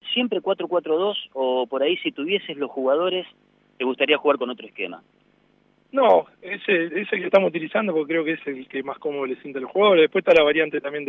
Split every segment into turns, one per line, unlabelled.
¿Siempre 4-4-2 o por ahí si tuvieses los jugadores te gustaría jugar con otro esquema?
No, ese que estamos utilizando porque creo que es el que más cómodo le siente a los jugadores. Después está la variante también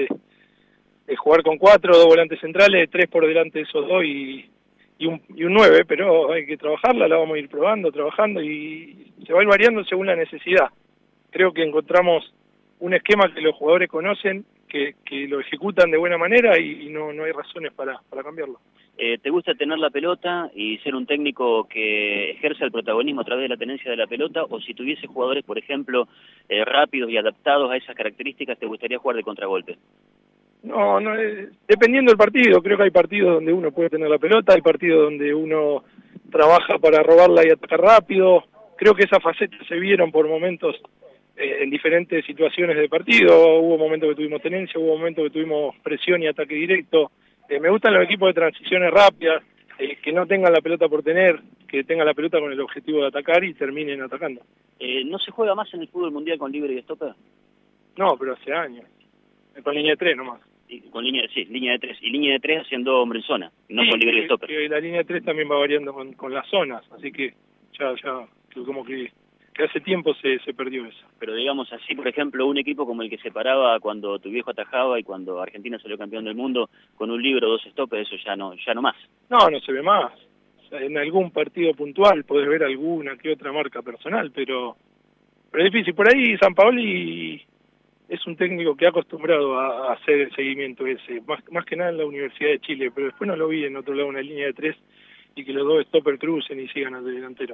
de jugar con 4, 2 volantes centrales, 3 por delante de esos 2 y un 9, pero hay que trabajarla, la vamos a ir probando, trabajando y se va a ir variando según la necesidad. Creo que encontramos un esquema que los jugadores conocen, que lo ejecutan de buena manera y no hay razones para cambiarlo.
¿Te gusta tener la pelota y ser un técnico que ejerce el protagonismo a través de la tenencia de la pelota? ¿O si tuviese jugadores, por ejemplo, rápidos y adaptados a esas características, te gustaría jugar de contragolpe?
No, dependiendo del partido, creo que hay partidos donde uno puede tener la pelota, hay partidos donde uno trabaja para robarla y atacar rápido. Creo que esas facetas se vieron por momentos en diferentes situaciones de partido. Hubo momentos que tuvimos tenencia, hubo momentos que tuvimos presión y ataque directo. Me gustan los equipos de transiciones rápidas, que no tengan la pelota por tener, que tengan la pelota con el objetivo de atacar y terminen atacando.
¿No se juega más en el fútbol mundial con libre y stopper?
No, pero hace años. Con línea de 3 nomás.
Con línea de 3. Y línea de 3 haciendo hombre en zona, no
sí,
con libre y stopper.
La línea de 3 también va variando con las zonas, así que ya como que hace tiempo se perdió eso.
Pero digamos así, por ejemplo, un equipo como el que se paraba cuando tu viejo atajaba y cuando Argentina salió campeón del mundo, con un libro, 2 stoppers, eso ya no más.
No se ve más. O sea, en algún partido puntual podés ver alguna que otra marca personal, pero es difícil. Por ahí Sampaoli es un técnico que ha acostumbrado a hacer el seguimiento ese, más que nada en la Universidad de Chile, pero después no lo vi en otro lado, una línea de 3 y que los 2 stopper crucen y sigan al delantero.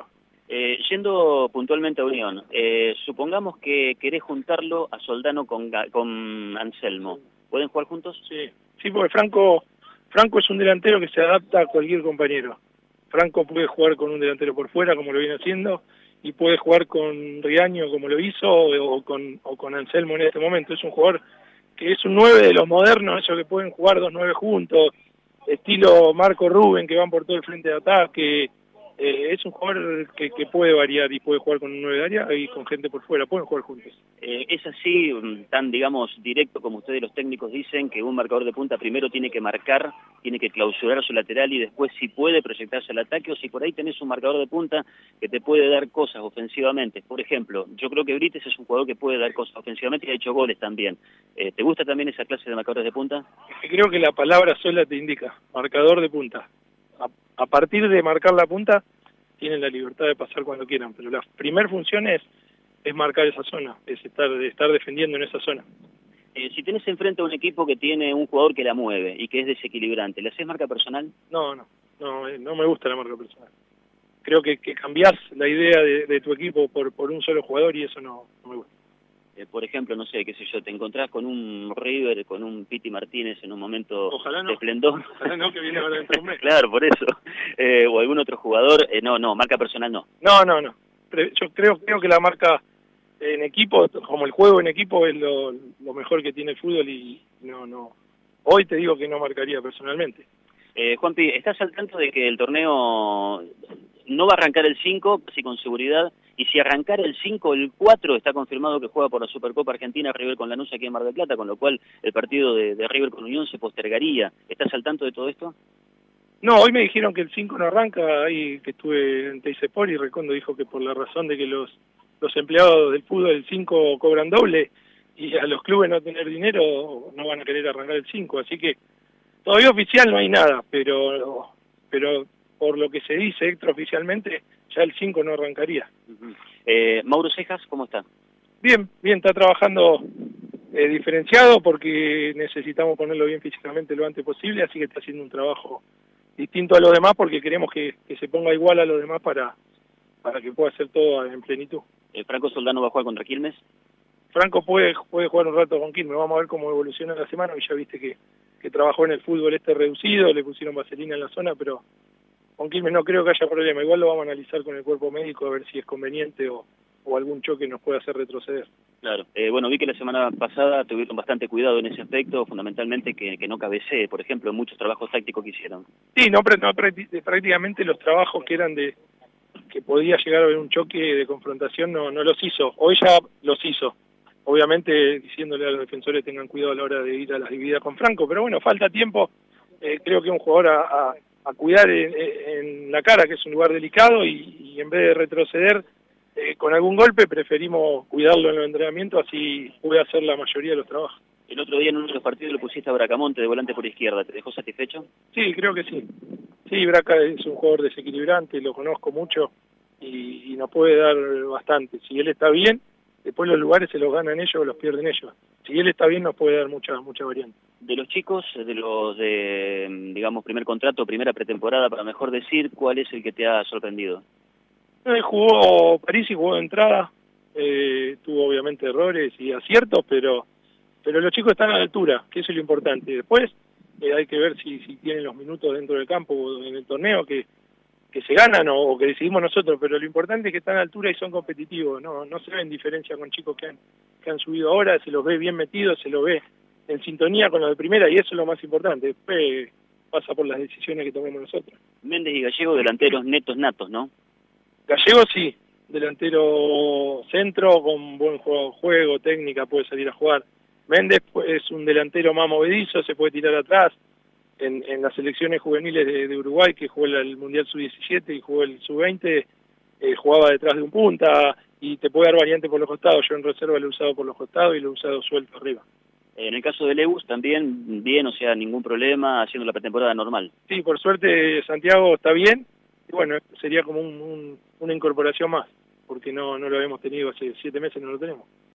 Yendo puntualmente a Unión, supongamos que querés juntarlo a Soldano con Anselmo. ¿Pueden jugar juntos?
Sí, porque Franco es un delantero que se adapta a cualquier compañero. Franco puede jugar con un delantero por fuera, como lo viene haciendo, y puede jugar con Riaño, como lo hizo, o con Anselmo en este momento. Es un jugador que es un 9 de los modernos, esos que pueden jugar 2 9 juntos, estilo Marco Rubén, que van por todo el frente de ataque. Es un jugador que puede variar y puede jugar con un 9 de área y con gente por fuera, pueden jugar juntos.
Es así, tan digamos directo como ustedes los técnicos dicen, que un marcador de punta primero tiene que marcar, tiene que clausurar su lateral y después si puede proyectarse al ataque, o si por ahí tenés un marcador de punta que te puede dar cosas ofensivamente. Por ejemplo, yo creo que Brites es un jugador que puede dar cosas ofensivamente y ha hecho goles también. ¿Te gusta también esa clase de marcadores de punta?
Creo que la palabra sola te indica, marcador de punta. A partir de marcar la punta, tienen la libertad de pasar cuando quieran, pero la primera función es marcar esa zona, es estar defendiendo en esa zona.
Si tenés enfrente a un equipo que tiene un jugador que la mueve y que es desequilibrante, ¿le haces marca personal?
No me gusta la marca personal. Creo que cambiás la idea de tu equipo por un solo jugador y eso no me gusta.
Por ejemplo, no sé, qué sé yo, te encontrás con un River, con un Piti Martínez en un momento de esplendor.
Ojalá no, que viene ahora dentro de un mes.
Claro, por eso. O algún otro jugador, no, marca personal no.
No. Yo creo que la marca en equipo, como el juego en equipo, es lo mejor que tiene el fútbol y no. Hoy te digo que no marcaría personalmente.
Juanpi, ¿estás al tanto de que el torneo no va a arrancar el 5, así con seguridad? Y si arrancara el 5, el 4 está confirmado que juega por la Supercopa Argentina River con Lanús aquí en Mar del Plata, con lo cual el partido de River con Unión se postergaría. ¿Estás al tanto de todo esto?
No, hoy me dijeron que el 5 no arranca, ahí que estuve en Teisepor y Recondo dijo que por la razón de que los empleados del fútbol el 5 cobran doble y a los clubes no tener dinero no van a querer arrancar el 5, así que todavía oficial no hay nada, pero por lo que se dice extraoficialmente ya el 5 no arrancaría.
Mauro Cejas, ¿cómo está?
Bien, está trabajando diferenciado porque necesitamos ponerlo bien físicamente lo antes posible, así que está haciendo un trabajo distinto a los demás porque queremos que se ponga igual a los demás para que pueda hacer todo en plenitud.
¿Franco Soldano va a jugar contra Quilmes?
Franco puede jugar un rato con Quilmes, vamos a ver cómo evoluciona la semana, y ya viste que trabajó en el fútbol reducido, le pusieron vaselina en la zona, pero con Quilmes no creo que haya problema, igual lo vamos a analizar con el cuerpo médico a ver si es conveniente o algún choque nos puede hacer retroceder.
Claro, bueno, vi que la semana pasada tuvieron bastante cuidado en ese aspecto, fundamentalmente que no cabecee, por ejemplo, en muchos trabajos tácticos que hicieron.
Sí, prácticamente los trabajos que eran que podía llegar a haber un choque de confrontación no los hizo, hoy ya los hizo. Obviamente diciéndole a los defensores tengan cuidado a la hora de ir a las divididas con Franco, pero bueno, falta tiempo, creo que un jugador a cuidar en la cara, que es un lugar delicado, y en vez de retroceder con algún golpe, preferimos cuidarlo en los entrenamientos, así puede hacer la mayoría de los trabajos.
El otro día en uno de los partidos lo pusiste a Bracamonte de volante por izquierda, ¿te dejó satisfecho?
Sí, creo que sí. Sí, Braca es un jugador desequilibrante, lo conozco mucho y nos puede dar bastante. Si él está bien, después los lugares se los ganan ellos o los pierden ellos. Si él está bien, nos puede dar mucha variante.
De los chicos, de los de, digamos, primer contrato, primera pretemporada, para mejor decir, ¿cuál es el que te ha sorprendido?
Jugó París y jugó de entrada, tuvo obviamente errores y aciertos, pero los chicos están a la altura, que eso es lo importante. Después hay que ver si tienen los minutos dentro del campo o en el torneo que se ganan o que decidimos nosotros, pero lo importante es que están a la altura y son competitivos, no se ven diferencia con chicos que han subido ahora, se los ve bien metidos, se los ve en sintonía con los de primera y eso es lo más importante. Después pasa por las decisiones que tomemos nosotros.
Méndez y Gallego, delanteros netos natos, ¿no?
Gallego sí, delantero centro con buen juego, técnica, puede salir a jugar. Méndez es un delantero más movedizo, se puede tirar atrás. En las selecciones juveniles de Uruguay, que jugó el Mundial Sub-17 y jugó el Sub-20, jugaba detrás de un punta y te puede dar variante por los costados. Yo en reserva lo he usado por los costados y lo he usado suelto arriba.
En el caso de Lewis también bien, o sea, ningún problema, haciendo la pretemporada normal.
Sí, por suerte Santiago está bien, y bueno, sería como una incorporación más, porque no lo habíamos tenido hace 7 meses, no lo tenemos.